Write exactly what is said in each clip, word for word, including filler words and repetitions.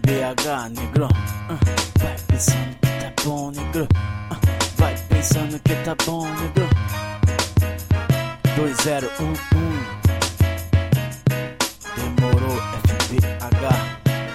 B H, negro. uh, Vai pensando que tá bom, negro. uh, Vai pensando que tá bom, negro. Dois zero um um. Demorou, F B H.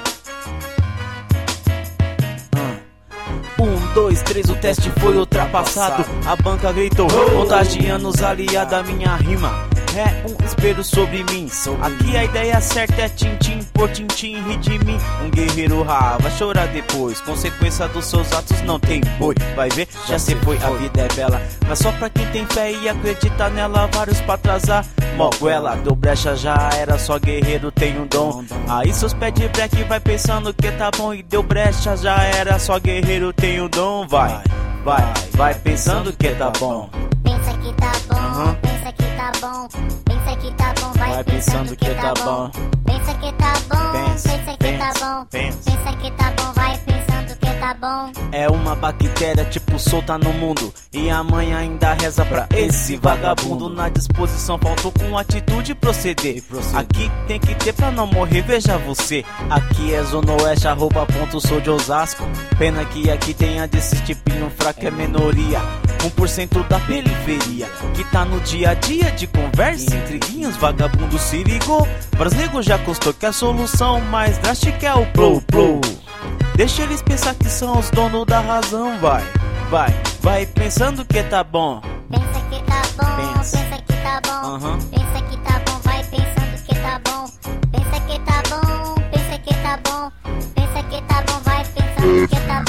Um, dois, três, o teste foi ultrapassado. A banca gritou, contagiando os aliados da minha rima. É um espelho sobre mim. Aqui a ideia certa é tintim por tintim, ri de mim. Um guerreiro rá, vai chorar depois. Consequência dos seus atos não tem boi. Vai ver, já se foi, a vida é bela. Mas só pra quem tem fé e acredita nela. Vários pra atrasar, moguela. Deu brecha, já era, só guerreiro tem um dom. Aí seus pés de break vai pensando que tá bom. E deu brecha, já era, só guerreiro tem um dom. Vai, vai, vai pensando que tá bom. Pensa que tá bom, Uhum. pensa que tá bom, pensa que tá bom, vai, Vai pensando que tá bom. Pensa que tá bom, Pensa, pensa que tá pensa, bom, pensa. pensa que tá bom, vai pensando que tá bom. É uma bactéria tipo solta no mundo. E a mãe ainda reza pra esse vagabundo. Na disposição faltou com atitude proceder. Aqui tem que ter pra não morrer, veja você. Aqui é Zona Oeste, arroba ponto, sou de Osasco. Pena que aqui tenha desse tipinho fraco, é minoria. um por cento da periferia que tá no dia a dia de conversa. Intriguinhos, vagabundo se ligou. Pras negros já custou que a solução mais drástica é o blow, blow. Deixa eles pensar que são os donos da razão. Vai, vai, vai pensando que tá bom. Pensa que tá bom, Pensa. pensa que tá bom, Uhum. pensa que tá bom, vai pensando que tá bom. Pensa que tá bom, pensa que tá bom, pensa que tá bom, vai pensando que tá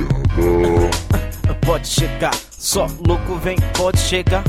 bom. Pode chegar, só louco vem, pode chegar.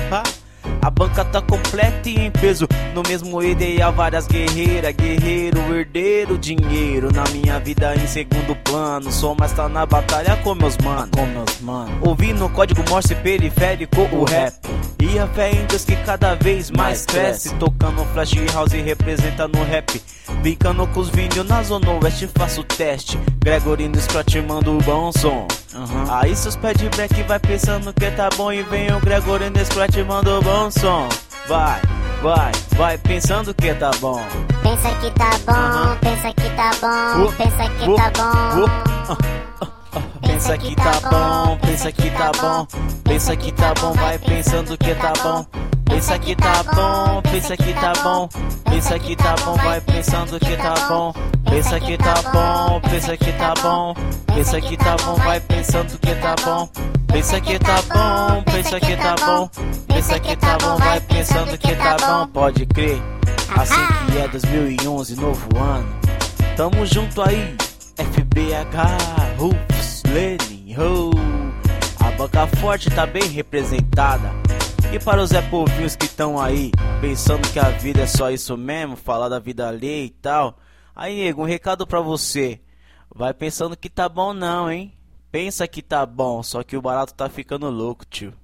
A banca tá completa e em peso. No mesmo ideal, várias guerreiras. Guerreiro, herdeiro, dinheiro. Na minha vida em segundo plano. Sou mais tá na batalha com meus mano, com meus mano. Ouvindo o código Morse periférico, o rap. E a fé em Deus que cada vez mais cresce. Tocando flash house e representa no rap. Brincando com os vídeos na Zona Oeste, faço teste. Gregory no Scratch manda o bom som. Uhum. Aí seus pés de break vai pensando que tá bom. E vem o Gregory no Scratch manda o bom som. Vai, vai, vai pensando que tá bom. Pensa que tá bom, Uhum. pensa que tá bom, Uh, pensa que uh, tá bom. uh, uh, uh, uh. Pensa que tá bom, pensa que tá bom, pensa que tá bom, vai pensando que tá bom. Pensa que tá bom, pensa que tá bom, pensa que tá bom, vai pensando que tá bom. Pensa que tá bom, pensa que tá bom, pensa que tá bom, vai pensando que tá bom. Pensa que tá bom, pensa que tá bom, pensa que tá bom, vai pensando que tá bom. Pode crer, assim que é dois mil e onze, novo ano. Tamo junto aí, F B H, Rufus, Lenin, ho. A banca forte tá bem representada. E para os Zé Povinhos que estão aí, pensando que a vida é só isso mesmo, falar da vida alheia e tal. Aí, nego, um recado pra você. Vai pensando que tá bom não, hein? Pensa que tá bom, só que o barato tá ficando louco, tio.